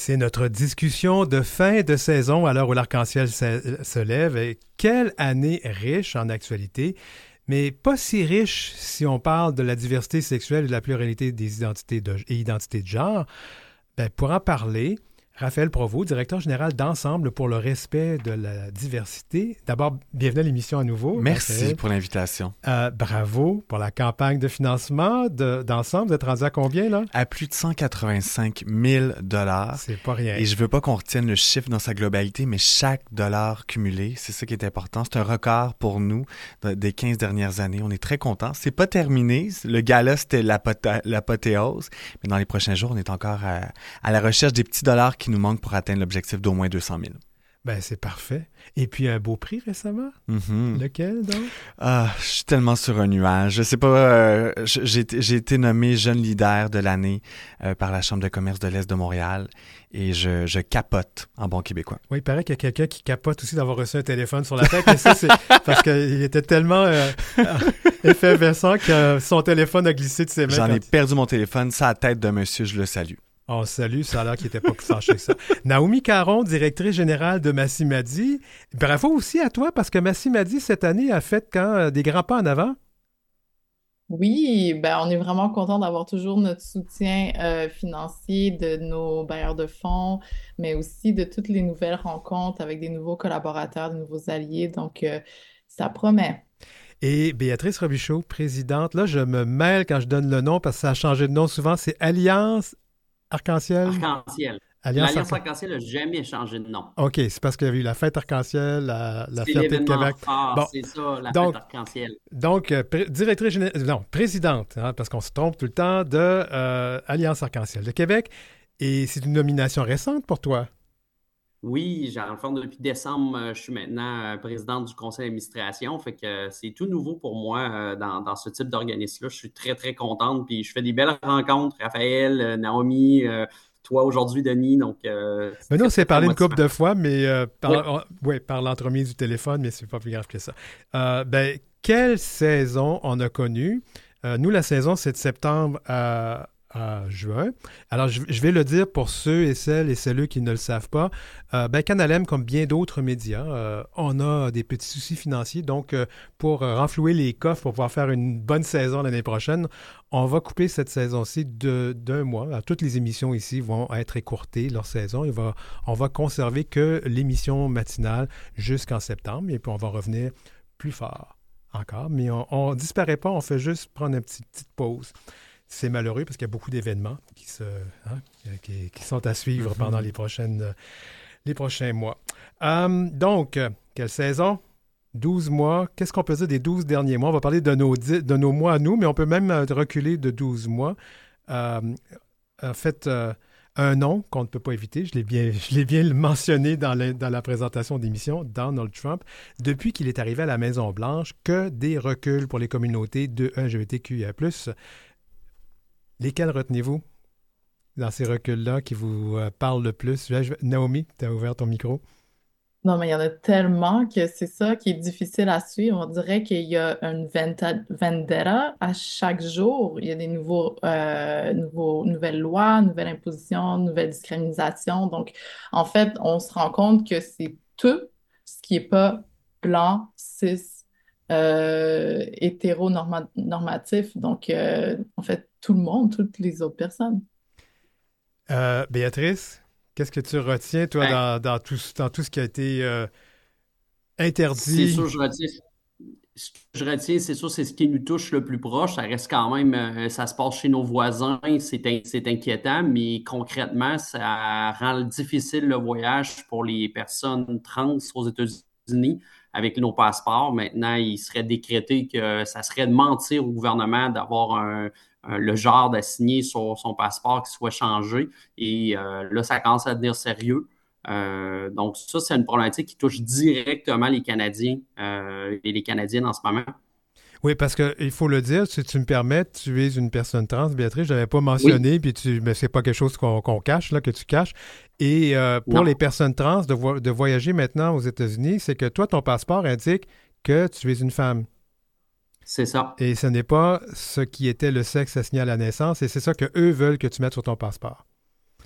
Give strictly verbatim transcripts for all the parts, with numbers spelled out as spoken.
C'est notre discussion de fin de saison à l'heure où l'arc-en-ciel se, se lève. Et quelle année riche en actualité, mais pas si riche si on parle de la diversité sexuelle et de la pluralité des identités de, et identités de genre. Ben, pour en parler, Raphaël Provost, directeur général d'Ensemble pour le respect de la diversité. D'abord, bienvenue à l'émission à nouveau. Merci Raphaël. pour l'invitation. Euh, bravo pour la campagne de financement de, d'Ensemble. Vous êtes rendu à combien, là? À plus de cent quatre-vingt-cinq mille dollars. C'est pas rien. Et je veux pas qu'on retienne le chiffre dans sa globalité, mais chaque dollar cumulé, c'est ça qui est important. C'est un record pour nous des quinze dernières années. On est très contents. C'est pas terminé. Le gala, c'était l'apothe- l'apothéose. Mais dans les prochains jours, on est encore à, à la recherche des petits dollars qui nous manquent pour atteindre l'objectif d'au moins deux cent mille. Ben, c'est parfait. Et puis, un beau prix récemment? Mm-hmm. Lequel, donc? Ah, je suis tellement sur un nuage. Je sais pas, euh, j'ai, j'ai été nommé jeune leader de l'année euh, par la Chambre de commerce de l'Est de Montréal et je, je capote en bon québécois. Oui, il paraît qu'il y a quelqu'un qui capote aussi d'avoir reçu un téléphone sur la tête. Mais ça, c'est parce qu'il était tellement euh, effervescent que son téléphone a glissé de ses mains. J'en ai il... perdu mon téléphone, ça à la tête d'un monsieur, je le salue. On salue, ça a l'air qu'il n'était pas plus fâché que ça. Naomi Caron, directrice générale de Massy Madi. Bravo aussi à toi, parce que Massy Madi, cette année, a fait quand des grands pas en avant. Oui, ben on est vraiment content d'avoir toujours notre soutien euh, financier de nos bailleurs de fonds, mais aussi de toutes les nouvelles rencontres avec des nouveaux collaborateurs, de nouveaux alliés. Donc, euh, ça promet. Et Béatrice Robichaud, présidente, là, je me mêle quand je donne le nom, parce que ça a changé de nom souvent, c'est Alliance Arc-en-ciel? Arc-en-ciel. Alliance L'Alliance Arc- Arc-en-ciel n'a jamais changé de nom. OK, c'est parce qu'il y a eu la fête Arc-en-ciel, la, la C'est Fierté de l'événement Québec. phare, Bon, c'est ça, la donc- fête Arc-en-ciel. Donc, euh, pré- directrice générale, non, présidente, hein, parce qu'on se trompe tout le temps, de euh, Alliance Arc-en-ciel de Québec. Et c'est une nomination récente pour toi. Oui, j'ai en fond depuis décembre, euh, je suis maintenant euh, présidente du conseil d'administration. Fait que euh, c'est tout nouveau pour moi euh, dans, dans ce type d'organisme-là. Je suis très, très contente. Puis je fais des belles rencontres. Raphaël, euh, Naomi, euh, toi aujourd'hui, Denis. Donc, euh, Mais nous, on très, s'est très, parlé très une couple motivant. de fois, mais euh, par, Oui. on- ouais, par l'entremise du téléphone, mais c'est pas plus grave que ça. Euh, ben, quelle saison on a connue? Euh, nous, la saison, c'est de septembre à, à juin. Alors, je, je vais le dire pour ceux et celles et celles qui ne le savent pas. Euh, ben, Canalem, comme bien d'autres médias, euh, on a des petits soucis financiers. Donc, euh, pour euh, renflouer les coffres, pour pouvoir faire une bonne saison l'année prochaine, on va couper cette saison-ci de, d'un mois. Alors, toutes les émissions ici vont être écourtées, leur saison. Il va, on va conserver que l'émission matinale jusqu'en septembre. Et puis, on va revenir plus fort encore. Mais on ne disparaît pas, on fait juste prendre une petite, petite pause. C'est malheureux parce qu'il y a beaucoup d'événements qui, se, hein, qui, qui sont à suivre Mm-hmm. pendant les, prochaines, les prochains mois. Euh, donc, euh, quelle saison? douze mois. Qu'est-ce qu'on peut dire des douze derniers mois? On va parler de nos, dix- de nos mois à nous, mais on peut même euh, reculer de douze mois. Euh, en fait, euh, un nom qu'on ne peut pas éviter, je l'ai bien, je l'ai bien mentionné dans, la- dans la présentation d'émission, Donald Trump. Depuis qu'il est arrivé à la Maison-Blanche, que des reculs pour les communautés de L G B T Q I A plus. Lesquels retenez-vous dans ces reculs-là qui vous euh, parlent le plus? Je- je- Naomi, tu as ouvert ton micro. Non, mais il y en a tellement que c'est ça qui est difficile à suivre. On dirait qu'il y a une venta- vendetta à chaque jour. Il y a des nouveaux, euh, nouveaux, nouvelles lois, nouvelles impositions, nouvelles discriminations. Donc, en fait, on se rend compte que c'est tout ce qui n'est pas blanc, cis, euh, hétéronormatif. Donc, euh, en fait, tout le monde, toutes les autres personnes. Euh, Béatrice, qu'est-ce que tu retiens, toi, Ben, dans, dans tout, dans tout ce qui a été euh, c'est interdit? sûr, je retiens, ce que je retiens, c'est sûr, c'est ce qui nous touche le plus proche. Ça reste quand même, euh, ça se passe chez nos voisins, c'est in- c'est inquiétant, mais concrètement, ça rend difficile le voyage pour les personnes trans aux États-Unis avec nos passeports. Maintenant, il serait décrété que ça serait de mentir au gouvernement d'avoir un, un- le genre d'assigner sur son passeport qui soit changé. Et euh, là, ça commence à devenir sérieux. Euh, donc, ça, c'est une problématique qui touche directement les Canadiens euh, et les Canadiennes en ce moment. Oui, parce qu'il faut le dire, si tu me permets, tu es une personne trans, Béatrice, je ne l'avais pas Oui, mentionné, puis tu, mais c'est pas quelque chose qu'on qu'on cache, là, que tu caches. Et euh, pour non, les personnes trans, de, vo- de voyager maintenant aux États-Unis, c'est que toi, ton passeport indique que tu es une femme. c'est ça. Et ce n'est pas ce qui était le sexe assigné à la naissance, et c'est ça qu'eux veulent que tu mettes sur ton passeport.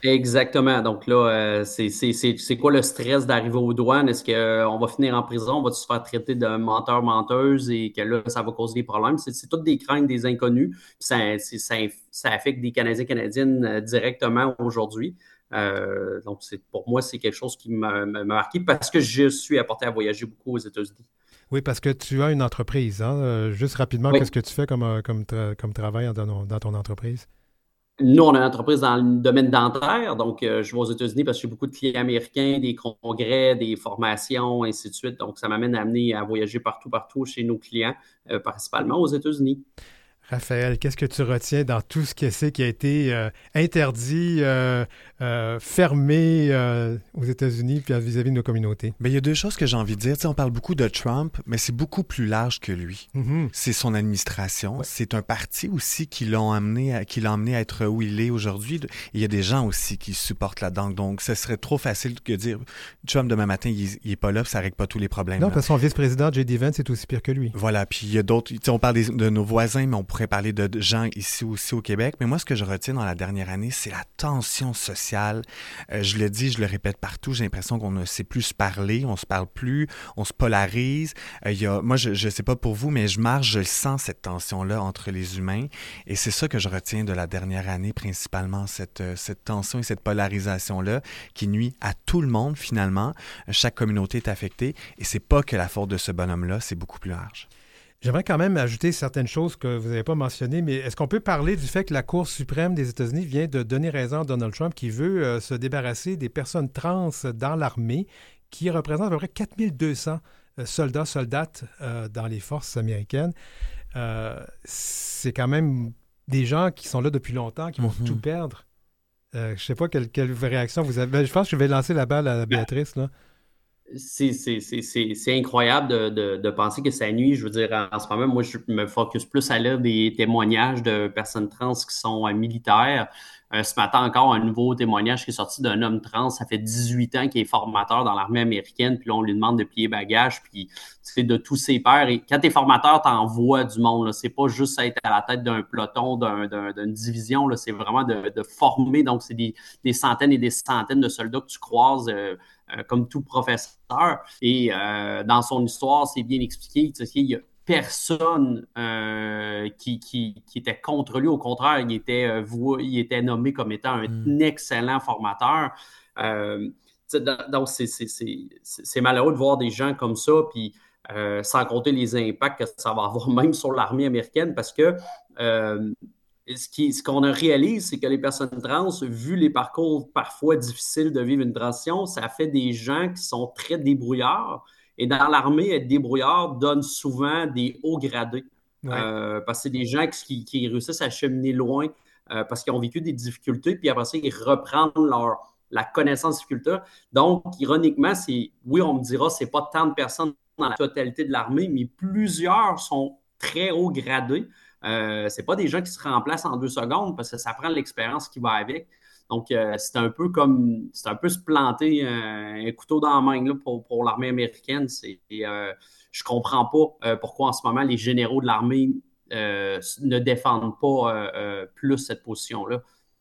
Exactement. Donc là, euh, c'est c'est- c'est- c'est quoi le stress d'arriver aux douanes? Est-ce qu'on va finir en prison? On va se faire traiter de menteur, menteuse et que là, ça va causer des problèmes? C'est c'est toutes des craintes des inconnus. Puis Ça, c'est- ça, ça affecte des Canadiens, Canadiennes euh, directement aujourd'hui. Euh, donc, c'est, pour moi, c'est quelque chose qui m'a m'a marqué parce que je suis apporté à voyager beaucoup aux États-Unis. Oui, parce que tu as une entreprise. Hein? Euh, juste rapidement, Oui. qu'est-ce que tu fais comme, euh, comme, tra- comme travail dans, dans ton entreprise? Nous, on a une entreprise dans le domaine dentaire, donc euh, je vais aux États-Unis parce que j'ai beaucoup de clients américains, des congrès, des formations, ainsi de suite. Donc, ça m'amène à amener à voyager partout, partout chez nos clients, euh, principalement aux États-Unis. Raphaël, qu'est-ce que tu retiens dans tout ce qui, c'est qui a été euh, interdit, euh, euh, fermé euh, aux États-Unis puis vis-à-vis de nos communautés? Ben, il y a deux choses que j'ai envie de dire. Tu sais, on parle beaucoup de Trump, mais c'est beaucoup plus large que lui. Mhm. C'est son administration. Ouais. C'est un parti aussi qui l'ont amené à, qui l'a amené à être où il est aujourd'hui. Et il y a des gens aussi qui supportent là-dedans. Donc, ce serait trop facile de dire Trump demain matin, il, il est pas là, puis ça règle pas tous les problèmes. Non, là. parce que son vice-président, J D Vance, c'est aussi pire que lui. Voilà, puis il y a d'autres, tu sais, on parle des- de nos voisins, mais on pourrait parler de, de gens ici aussi au Québec. Mais moi, ce que je retiens dans la dernière année, c'est la tension sociale. Euh, je le dis, je le répète partout, j'ai l'impression qu'on ne sait plus se parler, on se parle plus, on se polarise. Euh, il y a, moi, je ne sais pas pour vous, mais je marche, je le sens, cette tension-là entre les humains. Et c'est ça que je retiens de la dernière année, principalement, cette, euh, cette tension et cette polarisation-là qui nuit à tout le monde, finalement. Chaque communauté est affectée. Et c'est pas que la faute de ce bonhomme-là, c'est beaucoup plus large. J'aimerais quand même ajouter certaines choses que vous n'avez pas mentionnées, mais est-ce qu'on peut parler du fait que la Cour suprême des États-Unis vient de donner raison à Donald Trump qui veut euh, se débarrasser des personnes trans dans l'armée qui représentent à peu près quatre mille deux cents euh, soldats, soldates euh, dans les forces américaines? Euh, c'est quand même des gens qui sont là depuis longtemps, qui vont Mm-hmm. tout perdre. Euh, je ne sais pas quelle, quelle réaction vous avez. Ben, je pense que je vais lancer la balle à Béatrice, là. C'est c'est- c'est- c'est- c'est incroyable de, de- de penser que ça nuit. Je veux dire, en, en ce moment, moi, je me focus plus à lire des témoignages de personnes trans qui sont euh, militaires. Euh, ce matin encore, un nouveau témoignage qui est sorti d'un homme trans. Ça fait dix-huit ans qu'il est formateur dans l'armée américaine. Puis là, on lui demande de plier bagages. Puis c'est de tous ses pairs. Et quand tu es formateur, tu envoies du monde. Là. C'est pas juste être à la tête d'un peloton, d'un, d'un, d'une division. Là. C'est vraiment de, de former. Donc, c'est des, des centaines et des centaines de soldats que tu croises. Euh, Euh, comme tout professeur. Et euh, dans son histoire, c'est bien expliqué. Tu sais, il y a personne euh, qui, qui, qui était contre lui. Au contraire, il était, euh, voué, il était nommé comme étant un mm. excellent formateur. Euh, donc, c'est, c'est, c'est, c'est malheureux de voir des gens comme ça, puis euh, sans compter les impacts que ça va avoir même sur l'armée américaine, parce que euh, Ce, qui, ce qu'on réalise, c'est que les personnes trans, vu les parcours parfois difficiles de vivre une transition, ça fait des gens qui sont très débrouillards. Et dans l'armée, être débrouillard donne souvent des hauts gradés. Ouais. Euh, parce que c'est des gens qui, qui réussissent à cheminer loin euh, parce qu'ils ont vécu des difficultés, puis après ça, ils reprennent leur, la connaissance des difficultés. Donc, ironiquement, c'est, oui, on me dira, c'est pas tant de personnes dans la totalité de l'armée, mais plusieurs sont très hauts gradés. Euh, c'est pas des gens qui se remplacent en deux secondes parce que ça prend l'expérience qui va avec. Donc, euh, c'est un peu comme, c'est un peu se planter euh, un couteau dans la main là, pour, pour l'armée américaine. C'est, euh, je comprends pas euh, pourquoi en ce moment les généraux de l'armée euh, ne défendent pas euh, euh, plus cette position-là.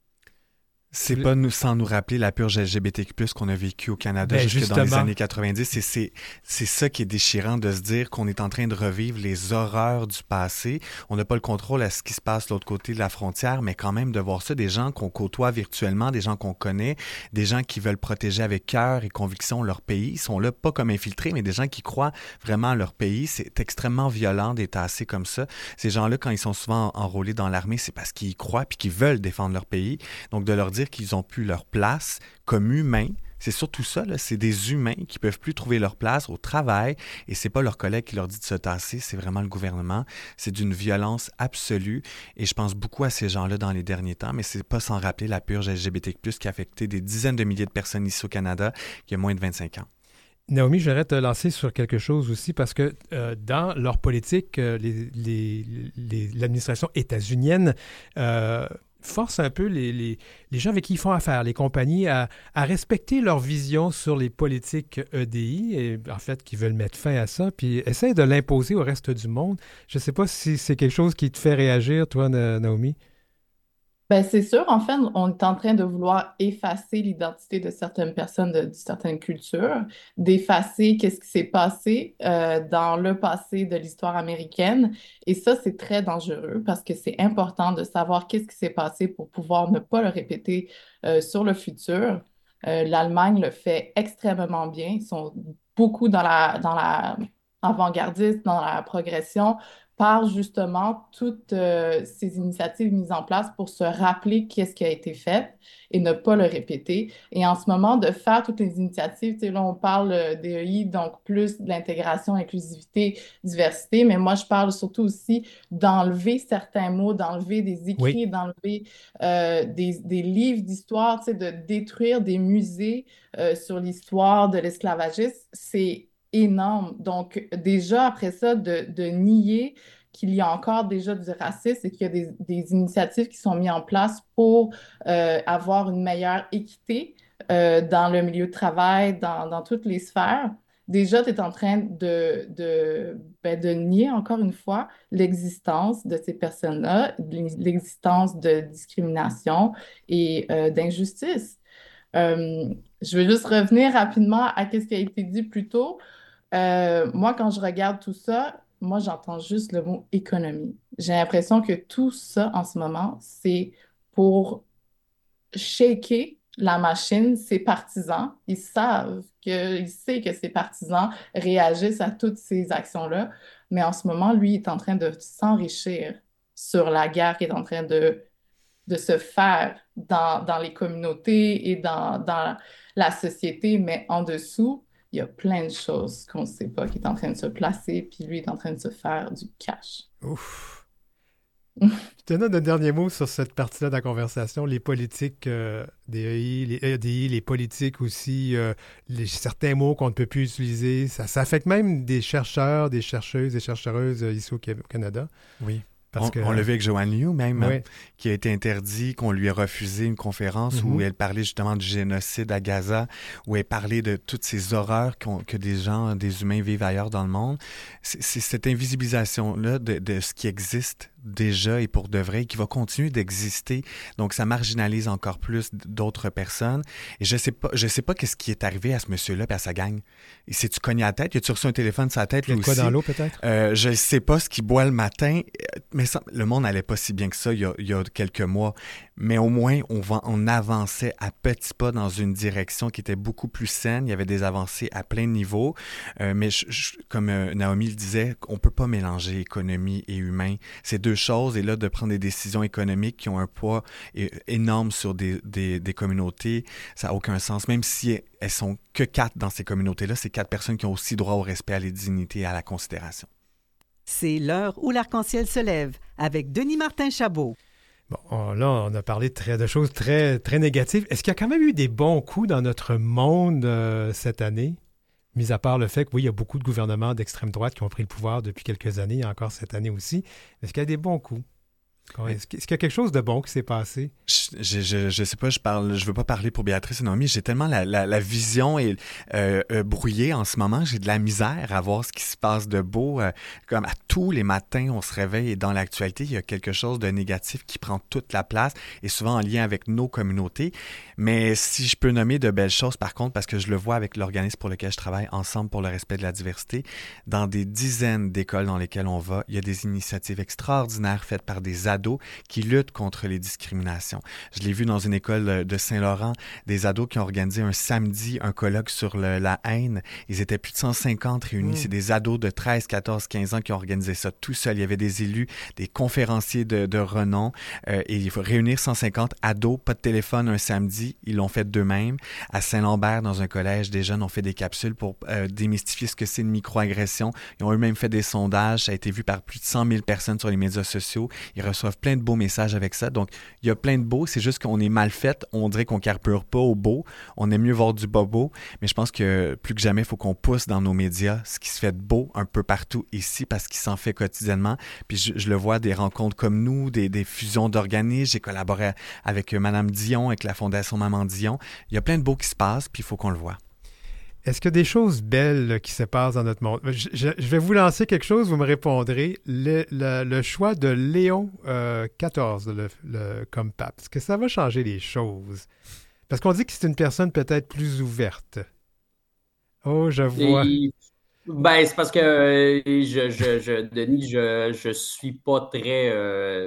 C'est pas nous, sans nous rappeler la purge L G B T Q plus, qu'on a vécu au Canada ben jusque justement. dans les années quatre-vingt-dix. Et c'est, c'est ça qui est déchirant de se dire qu'on est en train de revivre les horreurs du passé. On n'a pas le contrôle à ce qui se passe de l'autre côté de la frontière, mais quand même de voir ça, des gens qu'on côtoie virtuellement, des gens qu'on connaît, des gens qui veulent protéger avec cœur et conviction leur pays. Ils sont là pas comme infiltrés, mais des gens qui croient vraiment à leur pays. C'est extrêmement violent d'être assez comme ça. Ces gens-là, quand ils sont souvent enrôlés dans l'armée, c'est parce qu'ils y croient puis qu'ils veulent défendre leur pays. Donc de leur dire qu'ils ont plus leur place comme humains. C'est surtout ça, là, c'est des humains qui peuvent plus trouver leur place au travail et c'est pas leur collègue qui leur dit de se tasser, c'est vraiment le gouvernement. C'est d'une violence absolue et je pense beaucoup à ces gens-là dans les derniers temps, mais c'est pas sans rappeler la purge L G B T Q plus, qui a affecté des dizaines de milliers de personnes ici au Canada il y a moins de vingt-cinq ans. Naomi, je voudrais te lancer sur quelque chose aussi parce que euh, dans leur politique, euh, les, les, les, l'administration états-unienne euh, force un peu les, les, les gens avec qui ils font affaire, les compagnies, à, à respecter leur vision sur les politiques E D I, et en fait, qui veulent mettre fin à ça, puis essaient de l'imposer au reste du monde. Je ne sais pas si c'est quelque chose qui te fait réagir, toi, Naomi. Ben, c'est sûr, en fait, on est en train de vouloir effacer l'identité de certaines personnes de, de certaines cultures, d'effacer qu'est-ce qui s'est passé euh, dans le passé de l'histoire américaine. Et ça, c'est très dangereux parce que c'est important de savoir qu'est-ce qui s'est passé pour pouvoir ne pas le répéter euh, sur le futur. Euh, l'Allemagne le fait extrêmement bien. Ils sont beaucoup dans la, dans la avant-gardiste, dans la progression par justement toutes euh, ces initiatives mises en place pour se rappeler qu'est-ce qui a été fait et ne pas le répéter. Et en ce moment, de faire toutes les initiatives, tu sais, là, on parle euh, D E I, donc plus de l'intégration, inclusivité, diversité, mais moi, je parle surtout aussi d'enlever certains mots, d'enlever des Oui. écrits, d'enlever euh, des, des livres d'histoire, tu sais, de détruire des musées euh, sur l'histoire de l'esclavagisme. C'est énorme. Donc, déjà, après ça, de, de nier qu'il y a encore déjà du racisme et qu'il y a des, des initiatives qui sont mises en place pour euh, avoir une meilleure équité euh, dans le milieu de travail, dans, dans toutes les sphères. Déjà, tu es en train de, de, ben, de nier, encore une fois, l'existence de ces personnes-là, l'existence de discrimination et euh, d'injustice. Euh, je vais juste revenir rapidement à ce qui a été dit plus tôt. Euh, moi, quand je regarde tout ça, moi, j'entends juste le mot économie. J'ai l'impression que tout ça, en ce moment, c'est pour shaker la machine, ses partisans. Ils savent que, ils savent que ses partisans réagissent à toutes ces actions-là. Mais en ce moment, lui, il est en train de s'enrichir sur la guerre qui est en train de, de se faire dans, dans les communautés et dans, dans la société. Mais en dessous, il y a plein de choses qu'on ne sait pas qui est en train de se placer, puis lui est en train de se faire du cash. Ouf. Je te donne un dernier mot sur cette partie-là de la conversation, les politiques euh, des E I, les E D I, les politiques aussi, euh, les, certains mots qu'on ne peut plus utiliser. Ça, ça affecte même des chercheurs, des chercheuses, des chercheuses euh, ici au, au Canada. Oui. Parce on, que, on l'a vu avec Joanne Liu même, oui. hein, qui a été interdit, qu'on lui a refusé une conférence mm-hmm. où elle parlait justement du génocide à Gaza, où elle parlait de toutes ces horreurs que des gens, des humains vivent ailleurs dans le monde. C'est, c'est cette invisibilisation-là de, de ce qui existe déjà et pour de vrai, et qui va continuer d'exister. Donc, ça marginalise encore plus d'autres personnes. Et je sais pas, je sais pas qu'est-ce qui est arrivé à ce monsieur-là et à sa gang. Il s'est-tu cogné à la tête? Il a-tu reçu un téléphone sur la tête? Il y a de quoi aussi? Dans l'eau, peut-être? Euh, je sais pas ce qu'il boit le matin, mais ça, le monde n'allait pas si bien que ça il y a, il y a quelques mois. Mais au moins, on, va, on avançait à petits pas dans une direction qui était beaucoup plus saine. Il y avait des avancées à plein niveau. Euh, mais je, je, comme euh, Naomi le disait, on peut pas mélanger économie et humain. C'est deux choses. Et là, de prendre des décisions économiques qui ont un poids é- énorme sur des, des, des communautés, ça n'a aucun sens. Même si elles sont que quatre dans ces communautés-là, c'est quatre personnes qui ont aussi droit au respect, à la dignité et à la considération. C'est l'heure où l'arc-en-ciel se lève avec Denis Martin-Chabot. Bon, on, là, on a parlé de, très, de choses très, très négatives. Est-ce qu'il y a quand même eu des bons coups dans notre monde euh, cette année? Mis à part le fait que, oui, il y a beaucoup de gouvernements d'extrême droite qui ont pris le pouvoir depuis quelques années, et encore cette année aussi. Est-ce qu'il y a des bons coups? Est-ce qu'il y a quelque chose de bon qui s'est passé? Je, je, je sais pas, je parle, je veux pas parler pour Béatrice et Naomi. J'ai tellement la, la, la vision est euh, euh, brouillée en ce moment. J'ai de la misère à voir ce qui se passe de beau. Euh, comme à tous les matins, on se réveille et dans l'actualité, il y a quelque chose de négatif qui prend toute la place et souvent en lien avec nos communautés. Mais si je peux nommer de belles choses, par contre, parce que je le vois avec l'organisme pour lequel je travaille, Ensemble pour le respect de la diversité, dans des dizaines d'écoles dans lesquelles on va, il y a des initiatives extraordinaires faites par des ados qui luttent contre les discriminations. Je l'ai vu dans une école de Saint-Laurent, des ados qui ont organisé un samedi un colloque sur le, la haine. Ils étaient plus de cent cinquante réunis. Mmh. C'est des ados de treize, quatorze, quinze ans qui ont organisé ça tout seuls. Il y avait des élus, des conférenciers de, de renom. Euh, et il faut réunir cent cinquante ados, pas de téléphone un samedi. Ils l'ont fait d'eux-mêmes. À Saint-Lambert, dans un collège, des jeunes ont fait des capsules pour euh, démystifier ce que c'est une microagression. Ils ont eux-mêmes fait des sondages. Ça a été vu par plus de cent mille personnes sur les médias sociaux. Ils reçoivent plein de beaux messages avec ça. Donc, il y a plein de beaux. C'est juste qu'on est mal fait. On dirait qu'on carbure pas au beau. On aime mieux voir du bobo. Mais je pense que plus que jamais, il faut qu'on pousse dans nos médias ce qui se fait de beau un peu partout ici parce qu'il s'en fait quotidiennement. Puis je, je le vois, des rencontres comme nous, des, des fusions d'organismes. J'ai collaboré avec Madame Dion, avec la Fondation Maman Dion. Il y a plein de beaux qui se passent, puis il faut qu'on le voit. Est-ce qu'il y a des choses belles là, qui se passent dans notre monde? Je, je- je vais vous lancer quelque chose, vous me répondrez. Le, le- le choix de Léon euh, quatorze le- le- comme pape, est-ce que ça va changer les choses? Parce qu'on dit que c'est une personne peut-être plus ouverte. Oh, je vois. Et, ben, c'est parce que euh, je, je, je, Denis, je, je suis pas très euh,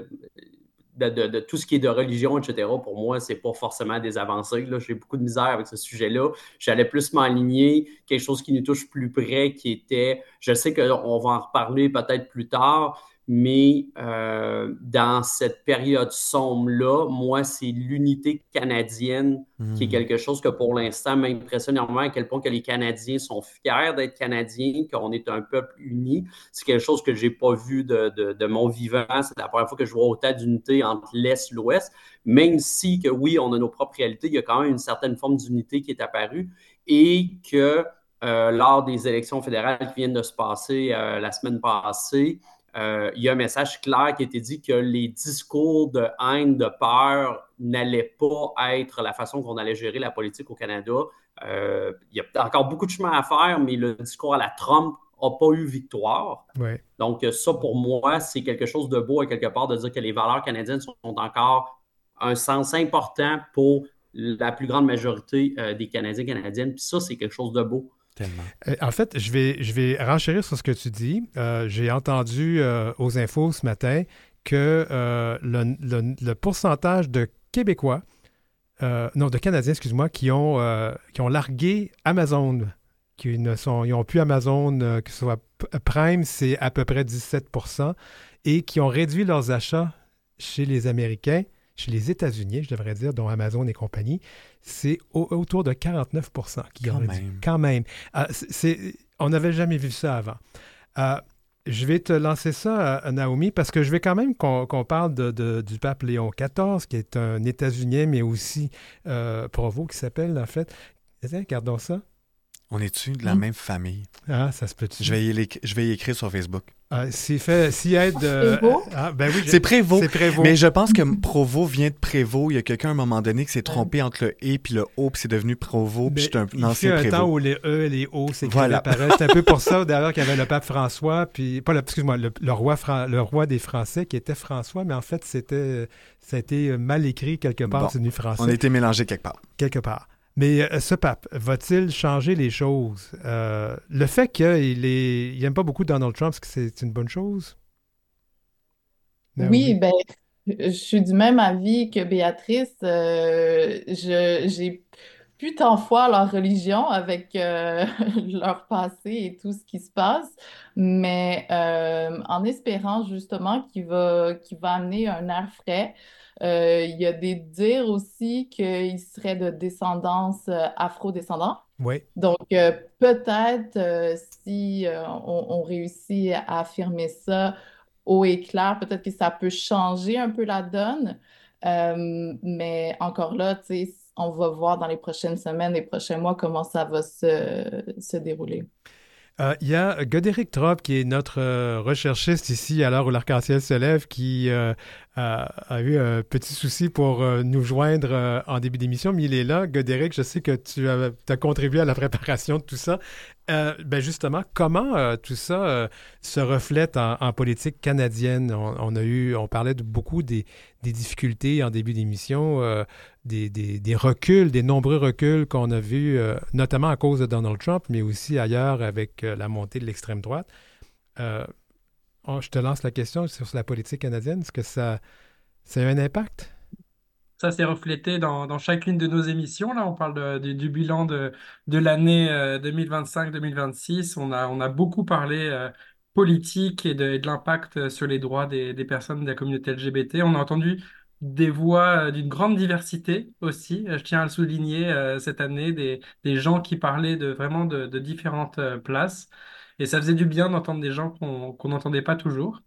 de, de- de tout ce qui est de religion, et cetera. Pour moi, c'est pas forcément des avancées, là. J'ai beaucoup de misère avec ce sujet-là. J'allais plus m'aligner quelque chose qui nous touche plus près, qui était, je sais qu'on va en reparler peut-être plus tard, mais euh, dans cette période sombre-là, moi, c'est l'unité canadienne qui est Hmm. quelque chose que pour l'instant m'impressionne énormément à quel point que les Canadiens sont fiers d'être Canadiens, qu'on est un peuple uni. C'est quelque chose que j'ai pas vu de, de, de mon vivant. C'est la première fois que je vois autant d'unité entre l'Est et l'Ouest. Même si que oui, on a nos propres réalités, il y a quand même une certaine forme d'unité qui est apparue et que euh, lors des élections fédérales qui viennent de se passer euh, la semaine passée, euh, il y a un message clair qui a été dit que les discours de haine, de peur n'allaient pas être la façon qu'on allait gérer la politique au Canada. Euh, il y a encore beaucoup de chemin à faire, mais le discours à la Trump n'a pas eu victoire. Ouais. Donc, ça, pour moi, c'est quelque chose de beau, à quelque part, de dire que les valeurs canadiennes sont encore un sens important pour la plus grande majorité euh, des Canadiens et Canadiennes. Puis ça, c'est quelque chose de beau. Tellement. Euh, En fait, je vais, je vais renchérir sur ce que tu dis. Euh, j'ai entendu euh, aux infos ce matin que euh, le, le- le pourcentage de Québécois, euh, non, de Canadiens, excuse-moi, qui ont, euh, qui ont largué Amazon, qui ne sont, ils n'ont plus Amazon, euh, que ce soit P- Prime, c'est à peu près dix-sept pour cent, et qui ont réduit leurs achats chez les Américains, chez les États-Unis, je devrais dire, dont Amazon et compagnie, c'est au- autour de quarante-neuf pour cent qui ont Quand réduit. même. Quand même. Ah, c'est- c'est- on n'avait jamais vu ça avant. Euh, je vais te lancer ça, euh, Naomi, parce que je vais quand même qu'on qu'on parle de, de- du pape Léon quatorze, qui est un États-Unien, mais aussi euh, Provo, qui s'appelle, en fait. Tiens, regardons ça. On est-tu de la Mm. même famille? Ah, ça se peut-tu? Je vais y, l'éc- je vais y écrire sur Facebook. Ah, s'il fait, s'il aide... euh, Prévost? ah, ben oui, je- C'est Prévost. C'est Prévost. Mais je pense que Provo vient de Prévost. Il y a quelqu'un à un moment donné qui s'est trompé entre le et puis le o, puis c'est devenu Provo, puis Mais c'est un il ancien fut un temps Prévost. où les E et les O s'écrivaient Voilà. pareil. C'est un peu pour ça, d'ailleurs, qu'il y avait le pape François, puis, pas le, excuse-moi, le, le roi, Fran- le roi des Français qui était François, mais en fait, c'était, ça a été mal écrit quelque part, Bon, c'est devenu français. On a été mélangés quelque part. Quelque part. Mais euh, ce pape, va-t-il changer les choses? Euh, le fait qu'il est, il aime pas beaucoup Donald Trump, est-ce que c'est une bonne chose? Oui, Naomi? ben, je suis du même avis que Béatrice. Euh, je, j'ai plus tant foi à leur religion avec euh, leur passé et tout ce qui se passe, mais euh, en espérant justement qu'il va, qu'il va amener un air frais. Euh, il y a des dires aussi qu'il serait de descendance euh, afro-descendant. Oui. Donc, euh, peut-être euh, si euh, on, on réussit à affirmer ça haut et clair, peut-être que ça peut changer un peu la donne. Euh, mais encore là, tu sais, on va voir dans les prochaines semaines, les prochains mois, comment ça va se, se dérouler. Euh, Il y a Godéric Traub, qui est notre euh, recherchiste ici à l'heure où l'arc-en-ciel se lève, qui euh, a, a eu un petit souci pour euh, nous joindre euh, en début d'émission, mais il est là. Godéric, je sais que tu as, as contribué à la préparation de tout ça. Euh, ben justement, comment euh, tout ça euh, se reflète en, en politique canadienne? On, on a eu, on parlait de beaucoup des, des difficultés en début d'émission, euh, des, des, des reculs, des nombreux reculs qu'on a vus, euh, notamment à cause de Donald Trump, mais aussi ailleurs avec euh, la montée de l'extrême droite. Euh, on- je te lance la question sur la politique canadienne. Est-ce que ça, ça a un impact? Ça s'est reflété dans, dans chacune de nos émissions. Là, on parle de- du, du bilan de, de l'année euh, deux mille vingt-cinq deux mille vingt-six. On a, on a beaucoup parlé euh, politique et de, et de l'impact sur les droits des, des personnes de la communauté L G B T. On a entendu des voix euh, d'une grande diversité aussi. Euh, Je tiens à le souligner euh, cette année, des, des gens qui parlaient de vraiment de, de différentes euh, places. Et ça faisait du bien d'entendre des gens qu'on qu'on n'entendait pas toujours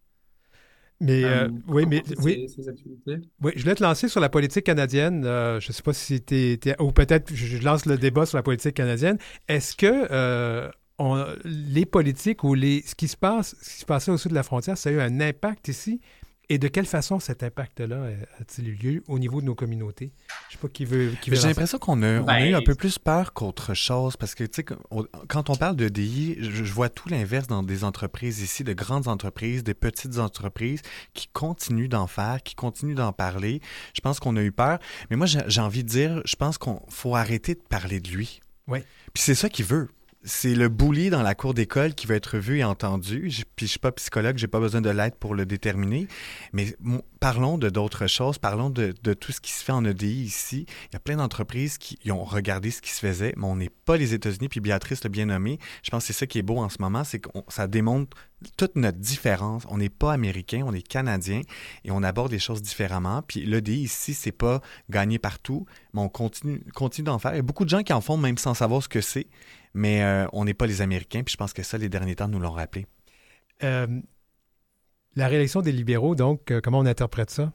Mais euh, euh, oui, mais commenter oui, ces, ces activités. oui, je voulais te lancer sur la politique canadienne. Euh, je ne sais pas si tu es, ou peut-être je je lance le débat sur la politique canadienne. Est-ce que euh, on- les politiques ou les, ce qui se passe, ce qui se passait au sud de la frontière, ça a eu un impact ici? Et de quelle façon cet impact-là a-t-il eu lieu au niveau de nos communautés? Je ne sais pas qui veut... Qui veut J'ai lancer. l'impression qu'on a, on a Ben, eu un peu plus peur qu'autre chose parce que, tu sais, on- quand on parle de D I, je, je vois tout l'inverse dans des entreprises ici, de grandes entreprises, des petites entreprises qui continuent d'en faire, qui continuent d'en parler. Je pense qu'on a eu peur. Mais moi, j'ai j'ai envie de dire, je pense qu'on faut arrêter de parler de lui. Oui. Puis c'est ça qu'il veut. C'est le bully dans la cour d'école qui veut être vu et entendu. Je- Puis je suis pas psychologue, j'ai pas besoin de l'aide pour le déterminer. Mais mon- parlons de d'autres choses, parlons de, de tout ce qui se fait en E D I ici. Il y a plein d'entreprises qui ils ont regardé ce qui se faisait, mais on n'est pas les États-Unis. Puis Béatrice l'a bien nommé. Je pense que c'est ça qui est beau en ce moment, c'est que ça démontre toute notre différence. On n'est pas américain, on est canadien et on aborde les choses différemment. Puis l'E D I ici, c'est pas gagner partout, mais on continue, continue d'en faire. Il y a beaucoup de gens qui en font même sans savoir ce que c'est. Mais euh, on n'est pas les Américains, puis je pense que ça, les derniers temps, nous l'ont rappelé. Euh, la réélection des libéraux, donc, euh, comment on interprète ça?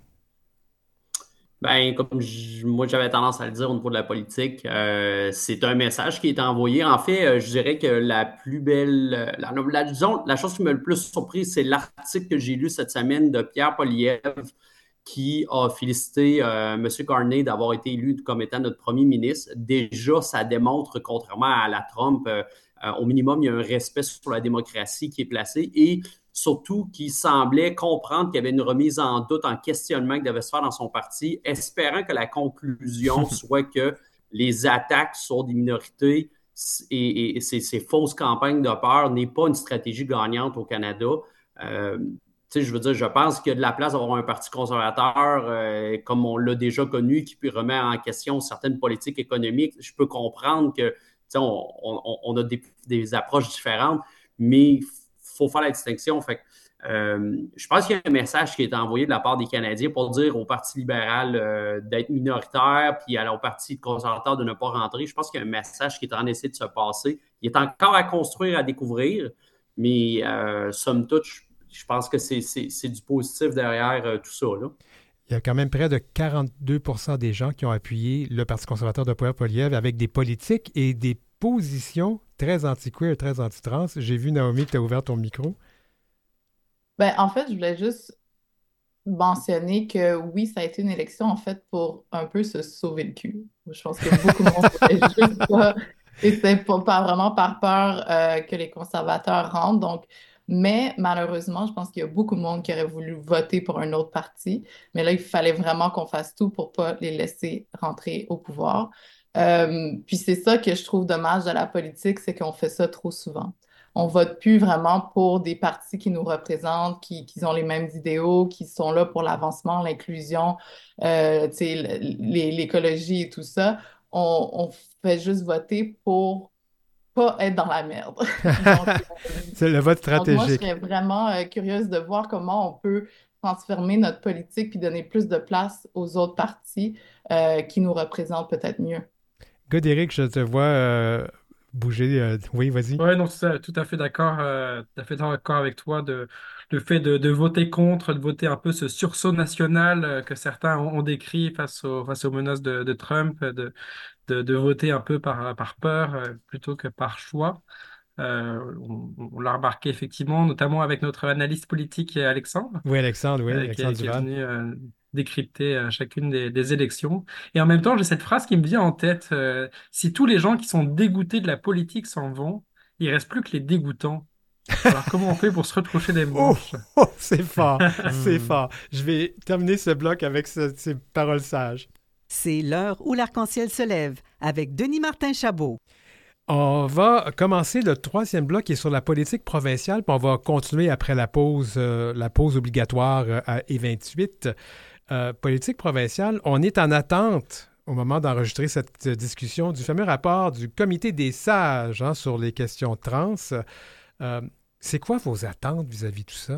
Ben, comme je- moi j'avais tendance à le dire au niveau de la politique, euh, c'est un message qui est envoyé. En fait, euh, je dirais que la plus belle, euh, la, la- disons, la chose qui m'a le plus surpris, c'est l'article que j'ai lu cette semaine de Pierre Poilievre qui a félicité euh, M. Carney d'avoir été élu comme étant notre premier ministre. Déjà, ça démontre, contrairement à la Trump, euh, euh, au minimum, il y a un respect sur la démocratie qui est placé et surtout qui semblait comprendre qu'il y avait une remise en doute, en questionnement qui devait se faire dans son parti, espérant que la conclusion soit que les attaques sur des minorités et, et, et ces, ces fausses campagnes de peur n'est pas une stratégie gagnante au Canada. Euh, tu sais, je veux dire, je pense qu'il y a de la place d'avoir un parti conservateur, euh, comme on l'a déjà connu, qui puis remet en question certaines politiques économiques. Je peux comprendre que, tu sais, on, on, on a des, des approches différentes, mais il faut faire la distinction. Fait que, euh, je pense qu'il y a un message qui est envoyé de la part des Canadiens pour dire au Parti libéral euh, d'être minoritaire, puis à- au Parti conservateur de ne pas rentrer. Je pense qu'il y a un message qui est en train d'essayer de se passer. Il est encore à construire, à découvrir, mais euh, somme toute, je je pense que c'est, c'est, c'est du positif derrière euh, tout ça, là. Il y a quand même près de quarante-deux pour cent des gens qui ont appuyé le Parti conservateur de Pierre Poilievre avec des politiques et des positions très anti-queer, très anti-trans. J'ai vu, Naomi, que tu as ouvert ton micro. Ben, en fait, je voulais juste mentionner que oui, ça a été une élection en fait pour un peu se sauver le cul. Je pense que beaucoup de monde voulait juste pas, et c'était pas, pas vraiment par peur euh, que les conservateurs rentrent. Donc, mais malheureusement, je pense qu'il y a beaucoup de monde qui aurait voulu voter pour un autre parti. Mais là, il fallait vraiment qu'on fasse tout pour pas les laisser rentrer au pouvoir. Euh, puis c'est ça que je trouve dommage de la politique, c'est qu'on fait ça trop souvent. On vote plus vraiment pour des partis qui nous représentent, qui, qui ont les mêmes idéaux, qui sont là pour l'avancement, l'inclusion, euh, tu sais, l- l'é- l'écologie et tout ça. On, on fait juste voter pour pas être dans la merde. Donc, euh, C'est le vote donc moi, je stratégique. serais vraiment euh, curieuse de voir comment on peut transformer notre politique puis donner plus de place aux autres partis euh, qui nous représentent peut-être mieux. Godéric, je te vois euh, bouger. euh, oui, vas-y. Ouais, non, c'est tout à fait d'accord, euh, tout à fait d'accord avec toi de le fait de, de voter contre, de voter un peu ce sursaut national euh, que certains ont, ont décrit face aux, face aux menaces de, de Trump, de, de, de voter un peu par, par peur euh, plutôt que par choix. Euh, on on l'a remarqué effectivement, notamment avec notre analyste politique euh, Alexandre Oui, Alexandre, oui, euh, qui est, Alexandre qui est Duval. venu euh, décrypter euh, chacune des, des élections. Et en même temps, j'ai cette phrase qui me vient en tête, euh, si tous les gens qui sont dégoûtés de la politique s'en vont, il reste plus que les dégoûtants. Alors comment on fait pour se retroucher les Oh, manches? oh, c'est fort, c'est Hmm. fort. Je vais terminer ce bloc avec ce- ces paroles sages. C'est l'heure où l'arc-en-ciel se lève avec Denis Martin Chabot. On va commencer le troisième bloc qui est sur la politique provinciale, puis on va continuer après la pause, euh, la pause obligatoire euh, à E vingt-huit. Euh, politique provinciale, on est en attente au moment d'enregistrer cette euh, discussion du fameux rapport du Comité des sages hein, sur les questions trans. Euh, c'est quoi vos attentes vis-à-vis de tout ça?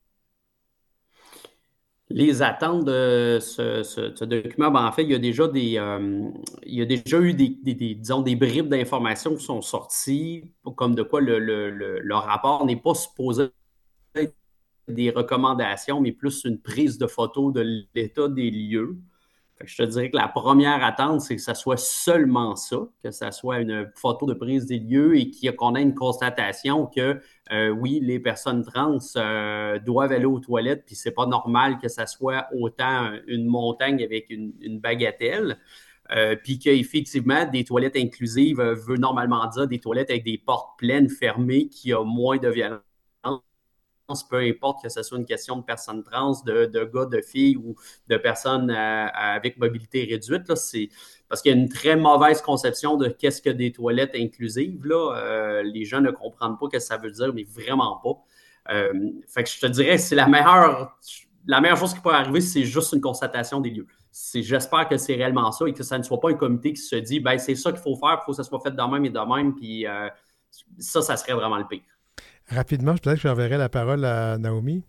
Les attentes de ce, ce- ce document, ben, en fait, il y a déjà des, euh, il y a déjà eu des, des- des- disons, des bribes d'informations qui sont sorties, comme de quoi le, le- le- le rapport n'est pas supposé être des recommandations, mais plus une prise de photo de l'état des lieux. Fait que je te dirais que la première attente, c'est que ça soit seulement ça, que ça soit une photo de prise des lieux et qu'on ait une constatation que, euh, oui, les personnes trans euh, doivent aller aux toilettes, puis c'est pas normal que ça soit autant une montagne avec une, une bagatelle. Euh, puis qu'effectivement, des toilettes inclusives euh, veut normalement dire des toilettes avec des portes pleines, fermées, qui ont moins de violence, peu importe que ce soit une question de personnes trans, de, de gars, de filles ou de personnes euh, avec mobilité réduite. Là, c'est parce qu'il y a une très mauvaise conception de qu'est-ce que des toilettes inclusives. Là. Euh, les gens ne comprennent pas ce que ça veut dire, mais vraiment pas. Euh, fait que je te dirais, c'est la meilleure, la meilleure chose qui peut arriver, c'est juste une constatation des lieux. C'est, j'espère que c'est réellement ça et que ça ne soit pas un comité qui se dit ben, c'est ça qu'il faut faire, il faut que ça soit fait de même et de même, puis euh, ça, ça serait vraiment le pire. Rapidement, peut-être que j'enverrai la parole à Naomi.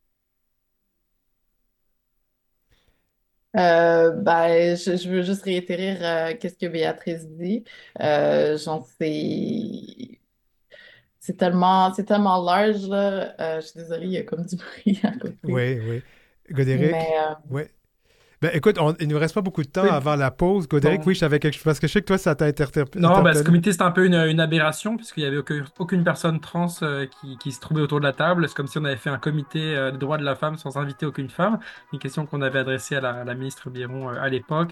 Euh, ben, je, je veux juste réitérer euh, qu'est-ce que Béatrice dit. Euh, genre, c'est c'est tellement, c'est tellement large, là. Euh, je suis désolée, il y a comme du bruit à côté. Oui, oui. Godéric, Mais euh, oui. Ben, écoute, on, il ne nous reste pas beaucoup de temps Oui. avant la pause. Godéric, Bon. oui, je savais quelque chose. Parce que je sais que toi, ça t'a interpellé. Non, bah, ce comité, c'était un peu une, une aberration, puisqu'il n'y avait aucun- aucune personne trans euh, qui, qui se trouvait autour de la table. C'est comme si on avait fait un comité euh, des droits de la femme sans inviter aucune femme. Une question qu'on avait adressée à la, à la ministre Biron euh, à l'époque.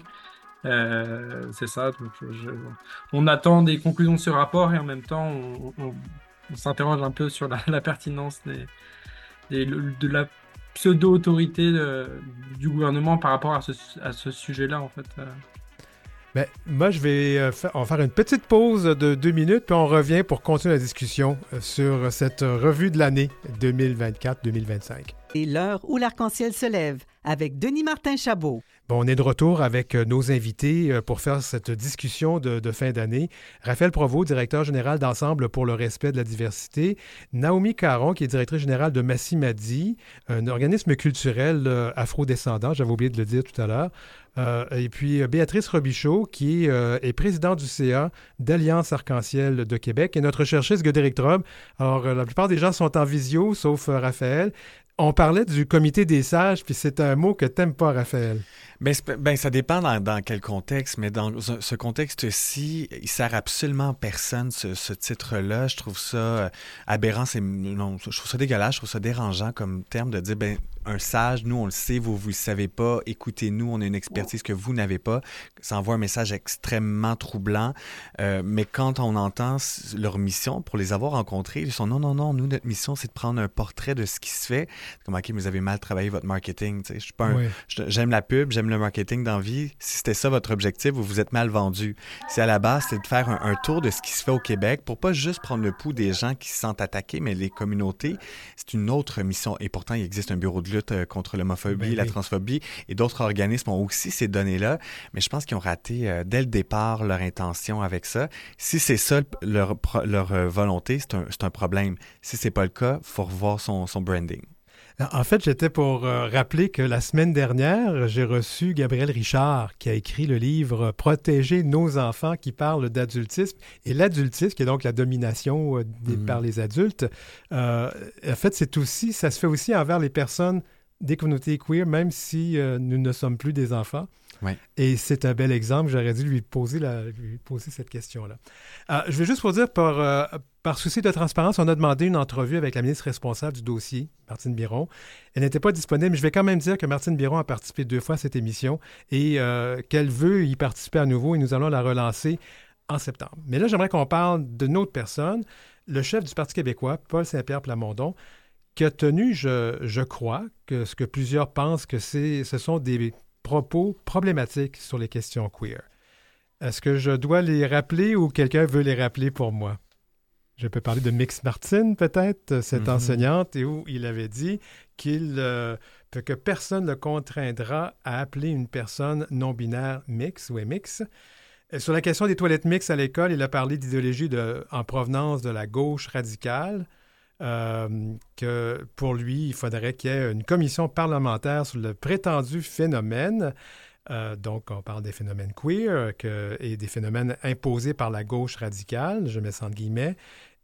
Euh, c'est ça. Donc, je- on attend des conclusions de ce rapport et en même temps, on, on- on s'interroge un peu sur la, la pertinence des, des- de la pseudo-autorité de- du gouvernement par rapport à ce, à ce sujet-là, en fait. Euh, Ben, moi, je vais euh, fa- on va faire une petite pause de deux minutes, puis on revient pour continuer la discussion euh, sur cette revue de l'année deux mille vingt-quatre deux mille vingt-cinq. Et l'heure où l'arc-en-ciel se lève avec Denis Martin Chabot. Bon, on est de retour avec euh, nos invités euh, pour faire cette discussion de, de fin d'année. Raphaël Provost, directeur général d'Ensemble pour le respect de la diversité. Naomi Caron, qui est directrice générale de Massimadi, un organisme culturel euh, afrodescendant, j'avais oublié de le dire tout à l'heure. Euh, et puis euh, Béatrice Robichaud, qui euh, est présidente du C A d'Alliance Arc-en-Ciel de Québec, et notre chercheuse Godéric Trobe. Alors, euh, la plupart des gens sont en visio, sauf euh, Raphaël. On parlait du comité des sages, puis c'est un mot que t'aimes pas, Raphaël. Ben, ben, ça dépend dans, dans quel contexte, mais dans ce contexte-ci, il sert absolument à personne, ce, ce titre-là. Je trouve ça euh, aberrant, c'est, non, je trouve ça dégueulasse, je trouve ça dérangeant comme terme de dire, ben, un sage, nous, on le sait, vous, vous le savez pas, écoutez-nous, on a une expertise que vous n'avez pas. Ça envoie un message extrêmement troublant, euh, mais quand on entend leur mission, pour les avoir rencontrés, ils sont non, non, non, nous, notre mission, c'est de prendre un portrait de ce qui se fait. Comme, OK, mais vous avez mal travaillé votre marketing, tu sais, je suis pas un, Oui. j'aime la pub, j'aime le marketing dans la vie. Si c'était ça votre objectif, vous vous êtes mal vendu. Si à la base, c'est de faire un, un tour de ce qui se fait au Québec pour pas juste prendre le pouls des gens qui se sentent attaqués, mais les communautés, c'est une autre mission. Et pourtant, il existe un bureau de lutte contre l'homophobie, Ben la oui. transphobie, et d'autres organismes ont aussi ces données-là. Mais je pense qu'ils ont raté euh, dès le départ leur intention avec ça. Si c'est ça leur, leur euh, volonté, c'est un, c'est un problème. Si c'est pas le cas, il faut revoir son, son branding. En fait, j'étais pour euh, rappeler que la semaine dernière, j'ai reçu Gabriel Richard, qui a écrit le livre « Protéger nos enfants » qui parle d'adultisme. Et l'adultisme, qui est donc la domination euh, des, Mhm. par les adultes, euh, en fait, c'est aussi, ça se fait aussi envers les personnes des communautés queer, même si euh, nous ne sommes plus des enfants. Ouais. Et c'est un bel exemple. J'aurais dû lui poser, la, lui poser cette question-là. Euh, je vais juste vous dire, par, euh, par souci de transparence, on a demandé une entrevue avec la ministre responsable du dossier, Martine Biron. Elle n'était pas disponible, mais je vais quand même dire que Martine Biron a participé deux fois à cette émission et euh, qu'elle veut y participer à nouveau et nous allons la relancer en septembre. Mais là, j'aimerais qu'on parle d'une autre personne, le chef du Parti québécois, Paul Saint-Pierre Plamondon, qui a tenu, je, je crois, que ce que plusieurs pensent que c'est, ce sont des propos problématiques sur les questions queer. Est-ce que je dois les rappeler ou quelqu'un veut les rappeler pour moi? Je peux parler de Mix Martin, peut-être, cette Mm-hmm. enseignante, et où il avait dit qu'il, euh, que personne ne le contraindra à appeler une personne non-binaire mix ou mix. Sur la question des toilettes mixtes à l'école, il a parlé d'idéologie de, en provenance de la gauche radicale. Euh, que pour lui, il faudrait qu'il y ait une commission parlementaire sur le prétendu phénomène. Euh, donc, on parle des phénomènes queer que, et des phénomènes imposés par la gauche radicale, je mets ça entre guillemets.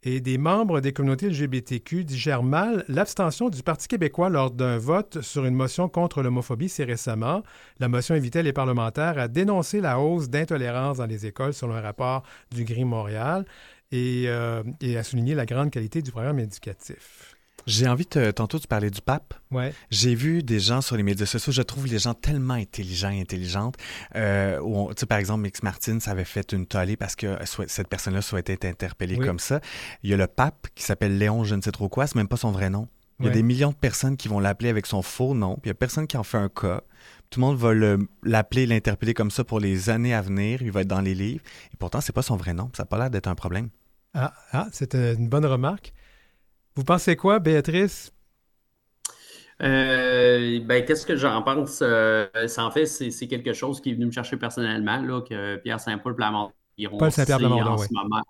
et des membres des communautés L G B T Q digèrent mal l'abstention du Parti québécois lors d'un vote sur une motion contre l'homophobie si récemment. La motion invitait les parlementaires à dénoncer la hausse d'intolérance dans les écoles selon un rapport du Gris Montréal et, euh, et à souligner la grande qualité du programme éducatif. J'ai envie de... Tantôt, tu parlais du pape. Ouais. J'ai vu des gens sur les médias sociaux, je trouve les gens tellement intelligents et intelligentes. Euh, où on- tu sais, par exemple, Mix Martin, ça avait fait une tollée parce que soi- cette personne-là souhaitait être interpellée Oui. comme ça. Il y a le pape qui s'appelle Léon, je ne sais trop quoi, c'est même pas son vrai nom. Il y a Ouais. des millions de personnes qui vont l'appeler avec son faux nom, puis il y a personne qui en fait un cas. Tout le monde va le- l'appeler, l'interpeller comme ça pour les années à venir. Il va être dans les livres. Et pourtant, c'est pas son vrai nom. Ça n'a pas l'air d'être un problème. Ah, ah, c'est une bonne remarque. Vous pensez quoi, Béatrice? Euh, ben, qu'est-ce que j'en pense? Euh, c'est- en fait, c'est c'est quelque chose qui est venu me chercher personnellement, là, que Pierre Saint-Paul Plamondon, Paul Saint-Pierre c'est Plamondon, en oui. ce moment,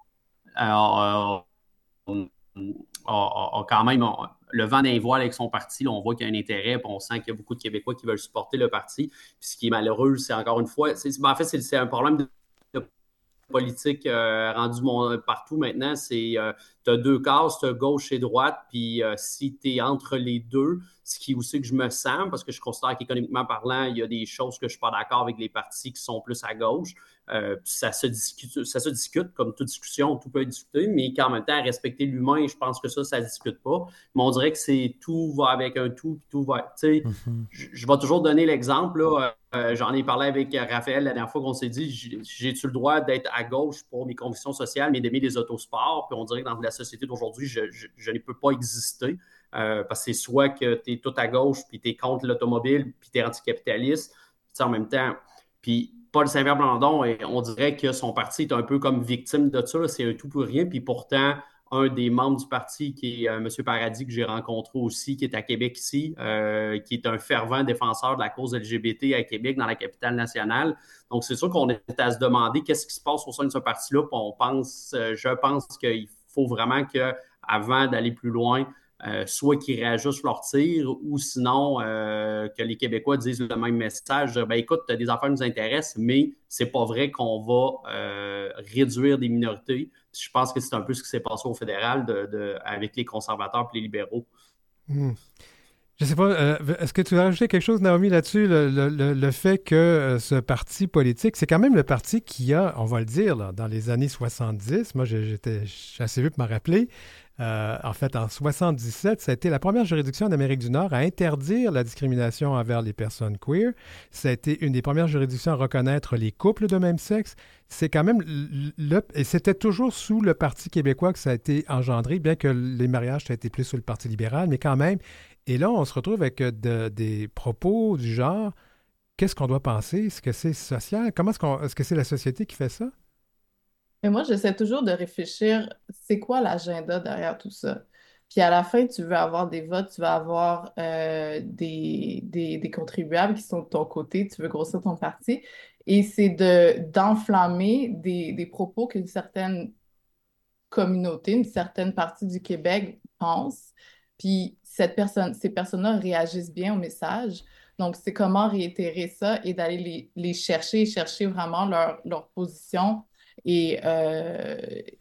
alors, euh, on- a, a quand même on- le vent d'un voile avec son parti. Là, on voit qu'il y a un intérêt, puis on sent qu'il y a beaucoup de Québécois qui veulent supporter le parti. Puis ce qui est malheureux, c'est encore une fois, c'est, ben, en fait, c'est c'est un problème de, de politique euh, rendu mon- partout maintenant. C'est euh, tu as deux cases, tu as gauche et droite, puis euh, si tu es entre les deux, ce qui est aussi que je me sens, parce que je considère qu'économiquement parlant, il y a des choses que je ne suis pas d'accord avec les partis qui sont plus à gauche. Euh, puis ça se discute, ça se discute, comme toute discussion, tout peut être discuté, mais qu'en même temps, respecter l'humain, je pense que ça, ça ne se discute pas. Mais on dirait que c'est tout va avec un tout, puis tout va. Tu sais, Mhm. je, je vais toujours donner l'exemple, là. Euh, j'en ai parlé avec Raphaël la dernière fois qu'on s'est dit j'ai- j'ai-tu le droit d'être à gauche pour mes convictions sociales, mais d'aimer les autosports? Puis on dirait que dans la société d'aujourd'hui, je, je- je ne peux pas exister. Euh, parce que c'est soit que tu es tout à gauche, puis tu es contre l'automobile, puis tu es anticapitaliste, puis en même temps. Puis Paul Saint-Pierre Blandon, et on dirait que son parti est un peu comme victime de ça, là, c'est un tout pour rien, puis pourtant, un des membres du parti, qui est euh, M. Paradis, que j'ai rencontré aussi, qui est à Québec ici, euh, qui est un fervent défenseur de la cause L G B T à Québec, dans la capitale nationale. Donc, c'est sûr qu'on est à se demander qu'est-ce qui se passe au sein de ce parti-là. Puis on pense, euh, je pense qu'il faut vraiment que, avant d'aller plus loin, euh, soit qu'ils réajustent leur tir ou sinon euh, que les Québécois disent le même message. Ben écoute, des affaires nous intéressent, mais c'est pas vrai qu'on va euh, réduire des minorités. Je pense que c'est un peu ce qui s'est passé au fédéral de, de, avec les conservateurs et les libéraux. Hmm. Je sais pas, euh, est-ce que tu veux rajouter quelque chose, Naomi, là-dessus, le, le- le- le fait que euh, ce parti politique, c'est quand même le parti qui a, on va le dire, là, dans les années soixante-dix, moi j'ai- j'étais je suis assez vieux pour m'en rappeler, euh, en fait, en soixante-dix-sept, ça a été la première juridiction d'Amérique du Nord à interdire la discrimination envers les personnes queer. Ça a été une des premières juridictions à reconnaître les couples de même sexe. C'est quand même le, le- et c'était toujours sous le Parti québécois que ça a été engendré, bien que les mariages, ça a été plus sous le Parti libéral, mais quand même. Et là, on se retrouve avec euh, de- des propos du genre, qu'est-ce qu'on doit penser? Est-ce que c'est social? Comment est-ce qu'on, est-ce que c'est la société qui fait ça? Mais moi, j'essaie toujours de réfléchir, c'est quoi l'agenda derrière tout ça? Puis à la fin, tu veux avoir des votes, tu vas avoir euh, des, des, des contribuables qui sont de ton côté, tu veux grossir ton parti. Et c'est de d'enflammer des, des propos qu'une certaine communauté, une certaine partie du Québec pense. Puis cette personne, ces personnes-là réagissent bien au message. Donc, c'est comment réitérer ça et d'aller les, les chercher, chercher vraiment leur, leur position. Et, euh,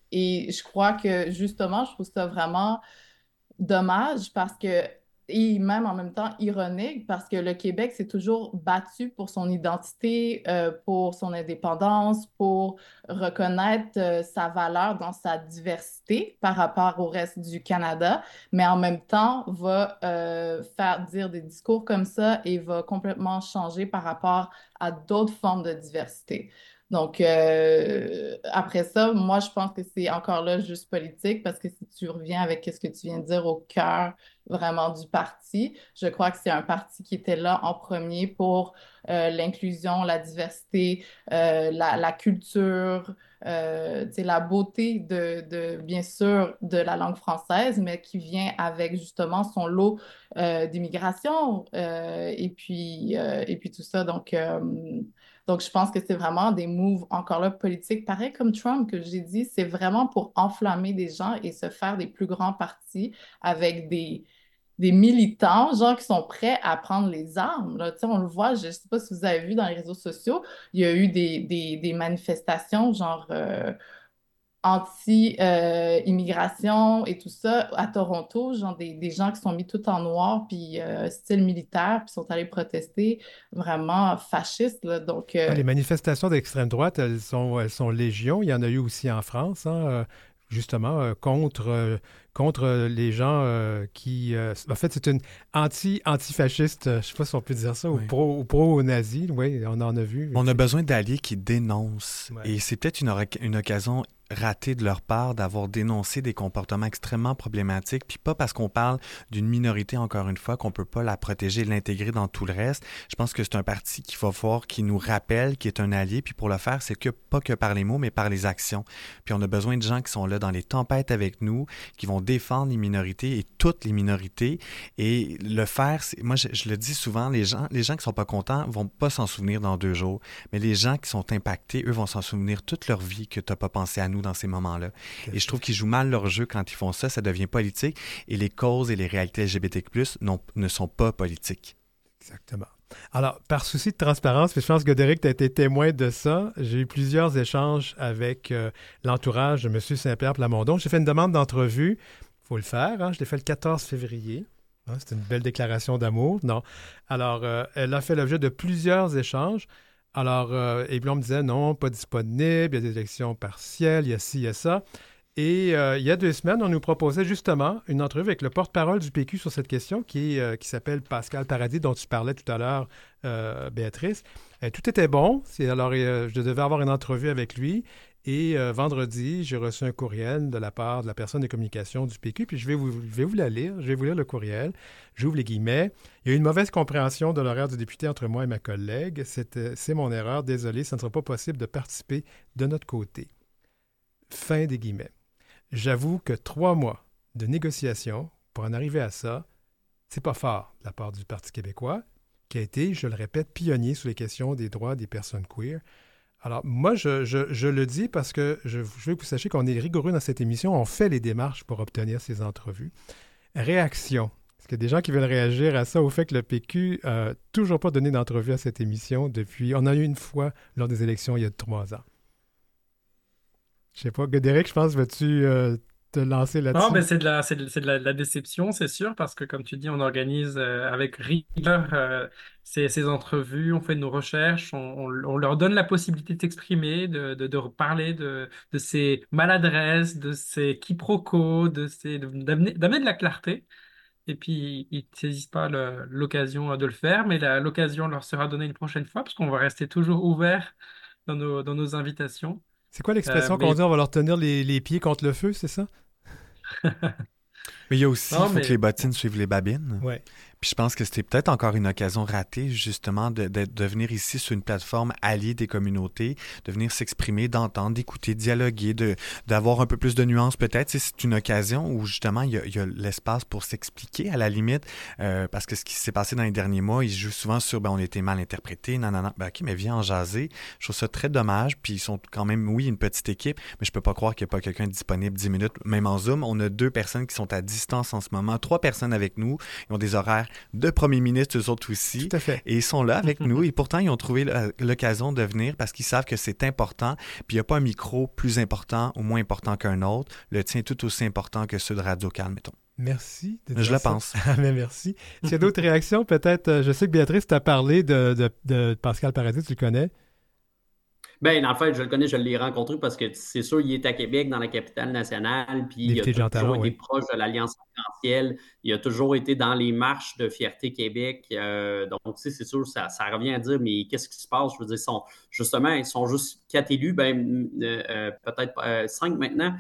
et je crois que justement, je trouve ça vraiment dommage parce que, et même en même temps ironique, parce que le Québec s'est toujours battu pour son identité, euh, pour son indépendance, pour reconnaître euh, sa valeur dans sa diversité par rapport au reste du Canada, mais en même temps va euh, faire dire des discours comme ça et va complètement changer par rapport à d'autres formes de diversité. Donc, euh, après ça, moi, je pense que c'est encore là juste politique parce que si tu reviens avec ce que tu viens de dire au cœur vraiment du parti, je crois que c'est un parti qui était là en premier pour euh, l'inclusion, la diversité, euh, la, la culture, euh, tu sais, la beauté de, de, bien sûr, de la langue française, mais qui vient avec justement son lot euh, d'immigration euh, et puis, euh, et puis tout ça. Donc, euh, donc, je pense que c'est vraiment des moves encore là politiques, pareil comme Trump que j'ai dit, c'est vraiment pour enflammer des gens et se faire des plus grands partis avec des, des militants, genre qui sont prêts à prendre les armes. Là. Tu sais, on le voit, je ne sais pas si vous avez vu dans les réseaux sociaux, il y a eu des, des, des manifestations, genre euh, anti-immigration et tout ça à Toronto, genre des, des gens qui sont mis tout en noir, puis euh, style militaire, puis sont allés protester vraiment fascistes, là. Donc, Ah, euh, les manifestations d'extrême droite, elles sont, elles sont légion. Il y en a eu aussi en France, hein, euh, justement, euh, contre, euh, contre les gens euh, qui... euh, en fait, c'est une anti, antifasciste, euh, je ne sais pas si on peut dire ça, ou Oui. pro, ou pro-nazi. Oui, on en a vu. On a besoin d'alliés qui dénoncent. Ouais. Et c'est peut-être une, oc- une occasion ratée de leur part d'avoir dénoncé des comportements extrêmement problématiques, puis pas parce qu'on parle d'une minorité, encore une fois, qu'on peut pas la protéger et l'intégrer dans tout le reste. Je pense que c'est un parti qu'il va voir, qui nous rappelle, qui est un allié, puis pour le faire, c'est que pas que par les mots, mais par les actions. Puis on a besoin de gens qui sont là dans les tempêtes avec nous, qui vont défendre les minorités et toutes les minorités. Et le faire, c'est, moi je, je le dis souvent, les gens, les gens qui sont pas contents vont pas s'en souvenir dans deux jours, mais les gens qui sont impactés, eux, vont s'en souvenir toute leur vie que t'as pas pensé à nous dans ces moments-là. Et je trouve qu'ils jouent mal leur jeu quand ils font ça, ça devient politique, et les causes et les réalités L G B T Q plus, non, ne sont pas politiques. Exactement. Alors, par souci de transparence, puis je pense que Godéric, tu as été témoin de ça, j'ai eu plusieurs échanges avec euh, l'entourage de M. Saint-Pierre Plamondon. J'ai fait une demande d'entrevue. Il faut le faire, hein? Je l'ai fait le quatorze février. Hein, c'est une belle déclaration d'amour. Non. Alors, euh, elle a fait l'objet de plusieurs échanges. Alors, euh, et puis on me disait non, pas disponible, il y a des élections partielles, il y a ci, il y a ça. Et euh, il y a deux semaines, on nous proposait justement une entrevue avec le porte-parole du P Q sur cette question, qui, est, euh, qui s'appelle Pascal Paradis, dont tu parlais tout à l'heure, euh, Béatrice. Euh, tout était bon. C'est, alors, euh, je devais avoir une entrevue avec lui. Et euh, vendredi, j'ai reçu un courriel de la part de la personne des communications du P Q, puis je vais vous, je vais vous la lire. Je vais vous lire le courriel. J'ouvre les guillemets. Il y a eu une mauvaise compréhension de l'horaire du député entre moi et ma collègue. C'est, euh, c'est mon erreur. Désolé, ça ne sera pas possible de participer de notre côté. Fin des guillemets. J'avoue que trois mois de négociations pour en arriver à ça, c'est pas fort de la part du Parti québécois, qui a été, je le répète, pionnier sur les questions des droits des personnes queer. Alors, moi, je, je, je le dis parce que je, je veux que vous sachiez qu'on est rigoureux dans cette émission. On fait les démarches pour obtenir ces entrevues. Réaction. Est-ce qu'il y a des gens qui veulent réagir à ça, au fait que le P Q n'a toujours pas donné d'entrevue à cette émission depuis... On en a eu une fois lors des élections il y a trois ans. Je sais pas, Godéric, je pense, vas-tu euh, te lancer là-dessus? Non, mais c'est de la, c'est de, c'est de la, de la déception, c'est sûr, parce que comme tu dis, on organise euh, avec rigueur euh, ces, ces entrevues, on fait nos recherches, on, on- on leur donne la possibilité de s'exprimer, de, de, de parler de, de ces maladresses, de ces quiproquos, de ces, de- d'amener, d'amener de la clarté. Et puis, ils ne saisissent pas le- l'occasion de le faire, mais la- l'occasion leur sera donnée une prochaine fois, parce qu'on va rester toujours ouvert dans nos, dans nos invitations. C'est quoi Euh, l'expression qu'on mais dit? On va leur tenir les, les pieds contre le feu, c'est ça? Mais il y a aussi, il non, faut que mais les bottines suivent les babines. Ouais. Puis je pense que c'était peut-être encore une occasion ratée, justement, de, de, de venir ici sur une plateforme alliée des communautés, de venir s'exprimer, d'entendre, d'écouter, de dialoguer, de, d'avoir un peu plus de nuances peut-être. Tu sais, c'est une occasion où, justement, il y a, il y a l'espace pour s'expliquer, à la limite, euh, parce que ce qui s'est passé dans les derniers mois, ils jouent souvent sur, ben, on était mal interprété, nanana. Ben, OK, mais viens en jaser. Je trouve ça très dommage. Puis ils sont quand même, oui, une petite équipe, mais je peux pas croire qu'il n'y a pas quelqu'un disponible dix minutes, même en Zoom. On a deux personnes qui sont à distance en ce moment, trois personnes avec nous. Ils ont des horaires de premier ministre, eux autres aussi. Tout à fait. Et ils sont là avec nous. Et pourtant, ils ont trouvé l'occasion de venir parce qu'ils savent que c'est important. Puis il n'y a pas un micro plus important ou moins important qu'un autre. Le tien est tout aussi important que ceux de Radio-Can, mettons. Merci. de Je dire le ça. pense. Ah, mais merci. S'il y a d'autres réactions, peut-être, euh, je sais que Béatrice t'a parlé de, de, de Pascal Paradis, tu le connais? Ben, en fait, je le connais, je l'ai rencontré parce que c'est sûr, il est à Québec, dans la capitale nationale, puis il a Député de Jean toujours Talon, été oui. proche de l'Alliance arc-en-ciel. Il a toujours été dans les marches de Fierté Québec. Euh, donc, tu sais, c'est sûr, ça, ça revient à dire, mais qu'est-ce qui se passe? Je veux dire, ils sont, justement, ils sont juste quatre élus, ben, euh, euh, peut-être euh, cinq maintenant.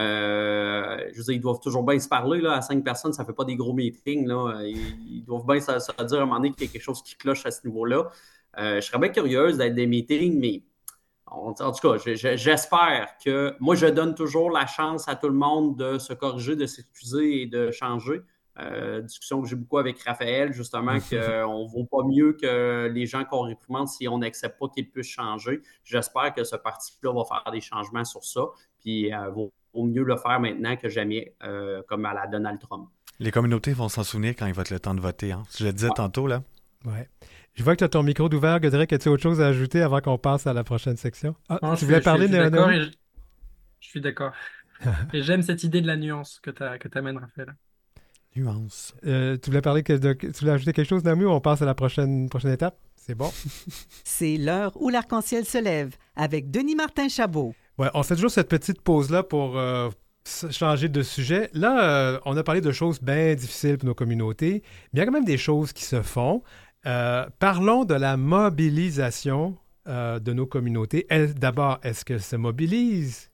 Euh, je veux dire, ils doivent toujours bien se parler, là, à cinq personnes, ça fait pas des gros meetings, là. Ils, ils doivent bien se, se dire à un moment donné qu'il y a quelque chose qui cloche à ce niveau-là. Euh, je serais bien curieuse d'être des meetings, mais en tout cas, je, je, j'espère que moi, je donne toujours la chance à tout le monde de se corriger, de s'excuser et de changer. Euh, discussion que j'ai beaucoup avec Raphaël, justement, qu'on ne vaut pas mieux que les gens qu'on réprimande si on n'accepte pas qu'ils puissent changer. J'espère que ce parti-là va faire des changements sur ça. Puis, il euh, vaut, vaut mieux le faire maintenant que jamais, euh, comme à la Donald Trump. Les communautés vont s'en souvenir quand il va être le temps de voter. Hein. Je le disais Ouais. tantôt, là. Ouais. Je vois que tu as ton micro d'ouvert. Godéric, as-tu autre chose à ajouter avant qu'on passe à la prochaine section? Ah, non, tu je voulais suis- parler je suis de d'accord. Naomi? et je- Je suis d'accord. Et j'aime cette idée de la nuance que tu que t'amènes, Raphaël. Nuance. Euh, tu voulais parler que de- tu voulais ajouter quelque chose, Naomi, ou on passe à la prochaine, prochaine étape? C'est bon. C'est l'heure où l'arc-en-ciel se lève avec Denis Martin Chabot. Ouais, on fait toujours cette petite pause-là pour euh, s- changer de sujet. Là, euh, on a parlé de choses bien difficiles pour nos communautés, mais il y a quand même des choses qui se font. Euh, parlons de la mobilisation euh, de nos communautés. Elle- D'abord, est-ce qu'elles se mobilisent?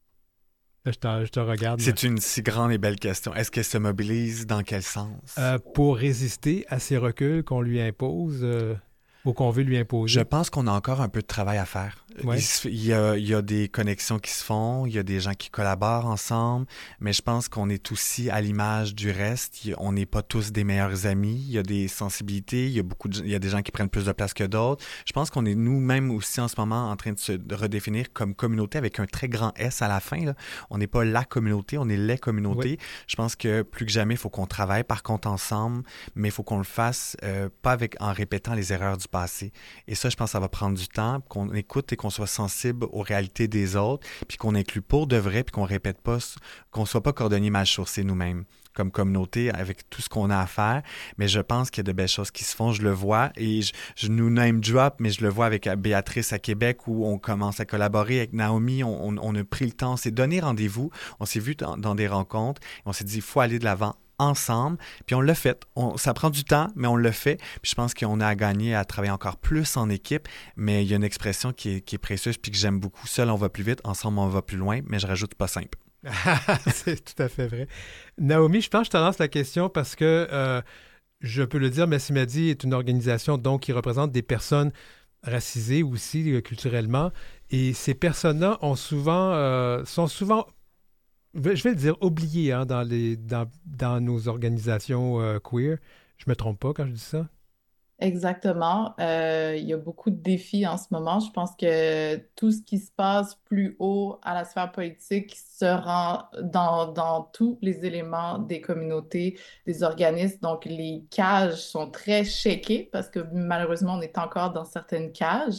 Là, je te, je te regarde. là. C'est une si grande et belle question. Est-ce qu'elle se mobilise? Dans quel sens? Euh, pour résister à ces reculs qu'on lui impose euh, ou qu'on veut lui Je imposer. pense qu'on a encore un peu de travail à faire. Ouais. Il, se- il y a, il y a des connexions qui se font, il y a des gens qui collaborent ensemble, mais je pense qu'on est aussi à l'image du reste. Il y a- on n'est pas tous des meilleurs amis. Il y a des sensibilités, il y a beaucoup de, il y a des gens qui prennent plus de place que d'autres. Je pense qu'on est nous-mêmes aussi en ce moment en train de se de redéfinir comme communauté avec un très grand S à la fin, là. On n'est pas la communauté, on est les communautés. Je pense que plus que jamais, il faut qu'on travaille par contre ensemble, mais il faut qu'on le fasse euh, pas avec en répétant les erreurs du passé. Et ça, je pense que ça va prendre du temps, qu'on écoute et qu'on soit sensible aux réalités des autres, puis qu'on inclue pour de vrai, puis qu'on répète pas, qu'on soit pas cordonnier mal chaussé nous-mêmes comme communauté avec tout ce qu'on a à faire. Mais je pense qu'il y a de belles choses qui se font, je le vois, et je, je nous name drop, mais je le vois avec Béatrice à Québec où on commence à collaborer avec Naomi, on, on, on a pris le temps, on s'est donné rendez-vous, on s'est vu dans, dans des rencontres, on s'est dit, il faut aller de l'avant ensemble, puis on l'a fait. On, ça prend du temps, mais on le fait. Puis je pense qu'on a à gagner à travailler encore plus en équipe, mais il y a une expression qui est, qui est précieuse puis que j'aime beaucoup. Seul, on va plus vite, ensemble, on va plus loin, mais je rajoute pas simple. C'est tout à fait vrai. Naomi, je pense que je te lance la question parce que euh, je peux le dire, Messimadi est une organisation donc qui représente des personnes racisées aussi euh, culturellement. Et ces personnes-là ont souvent, euh, sont souvent, je vais le dire, oubliées hein, dans, les, dans, dans nos organisations euh, queer. Je me trompe pas quand je dis ça? Exactement. Euh, il y a beaucoup de défis en ce moment. Je pense que tout ce qui se passe plus haut à la sphère politique se rend dans, dans tous les éléments des communautés, des organismes. Donc, les cages sont très shakées parce que malheureusement, on est encore dans certaines cages.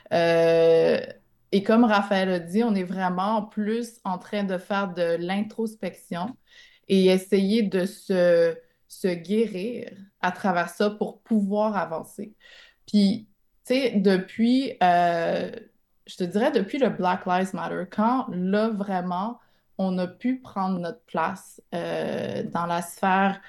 Euh, et comme Raphaël a dit, on est vraiment plus en train de faire de l'introspection et essayer de se, se guérir à travers ça pour pouvoir avancer. Puis, tu sais, depuis, euh, je te dirais depuis le Black Lives Matter, quand là, vraiment, on a pu prendre notre place euh, dans la sphère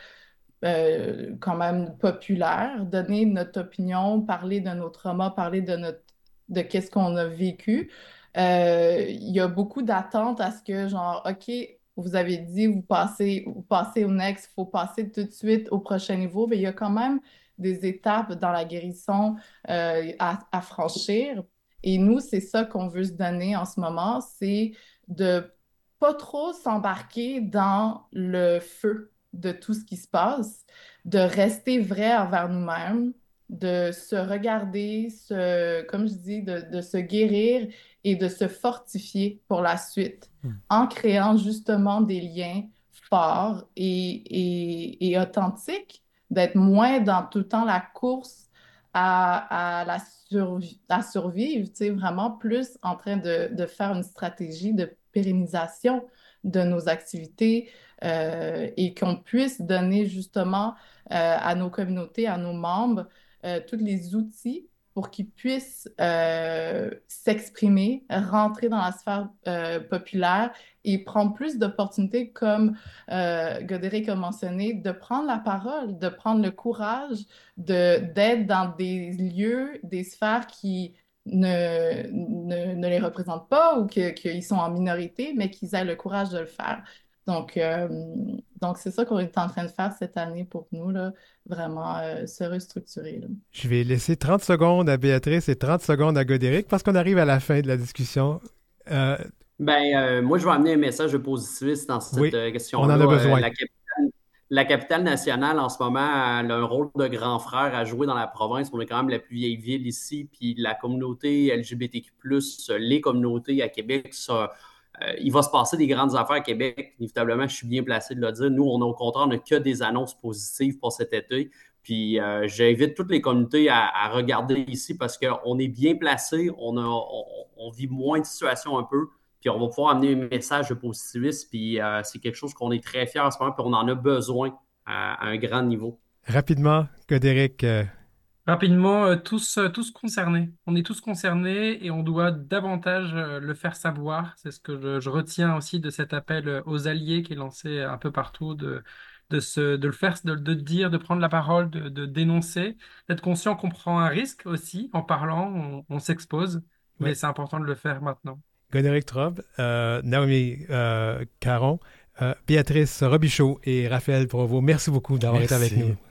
euh, quand même populaire, donner notre opinion, parler de nos traumas, parler de notre de qu'est-ce qu'on a vécu. Euh, il y a beaucoup d'attentes à ce que, genre, OK, vous avez dit, vous passez, vous passez au next, il faut passer tout de suite au prochain niveau, mais il y a quand même des étapes dans la guérison euh, à, à franchir. Et nous, c'est ça qu'on veut se donner en ce moment, c'est de pas trop s'embarquer dans le feu de tout ce qui se passe, de rester vrai envers nous-mêmes, de se regarder, se, comme je dis, de, de se guérir et de se fortifier pour la suite Hmm. en créant justement des liens forts et, et, et authentiques, d'être moins dans tout le temps la course à, à, la survi- à survivre, tu sais, vraiment plus en train de, de faire une stratégie de pérennisation de nos activités euh, et qu'on puisse donner justement euh, à nos communautés, à nos membres, euh, tous les outils pour qu'ils puissent euh, s'exprimer, rentrer dans la sphère euh, populaire et prendre plus d'opportunités, comme euh, Godéric a mentionné, de prendre la parole, de prendre le courage de, d'être dans des lieux, des sphères qui ne, ne, ne les représentent pas ou que, qu'ils sont en minorité, mais qu'ils aient le courage de le faire. Donc, euh, donc c'est ça qu'on est en train de faire cette année pour nous, là, vraiment euh, se restructurer. Là. Je vais laisser trente secondes à Béatrice et trente secondes à Godéric parce qu'on arrive à la fin de la discussion. Euh, Ben, euh, moi, je vais amener un message de positiviste dans cette oui, euh, on en a question-là. Euh, besoin. la capitale, la capitale nationale, en ce moment, elle a un rôle de grand frère à jouer dans la province. On est quand même la plus vieille ville ici, puis la communauté L G B T Q plus, les communautés à Québec, ça, euh, il va se passer des grandes affaires à Québec. Inévitablement, je suis bien placé de le dire. Nous, on a au contraire, on n'a que des annonces positives pour cet été. Puis euh, j'invite toutes les communautés à, à regarder ici parce qu'on est bien placé, on, a, on, on vit moins de situations un peu Puis on va pouvoir amener un message de positivisme, puis euh, c'est quelque chose qu'on est très fiers en ce moment, puis on en a besoin à, à un grand niveau. Rapidement, Godéric, euh, Rapidement, euh, tous, euh, tous concernés. On est tous concernés et on doit davantage euh, le faire savoir. C'est ce que je, je retiens aussi de cet appel euh, aux alliés qui est lancé un peu partout, de, de, se, de le faire, de, de dire, de prendre la parole, de, de dénoncer, d'être conscient qu'on prend un risque aussi en parlant, on, on s'expose, oui, mais c'est important de le faire maintenant. Godéric Trobe, euh, Naomi euh, Caron, euh, Béatrice Robichaud et Raphaël Provost, merci beaucoup d'avoir été avec Merci. nous.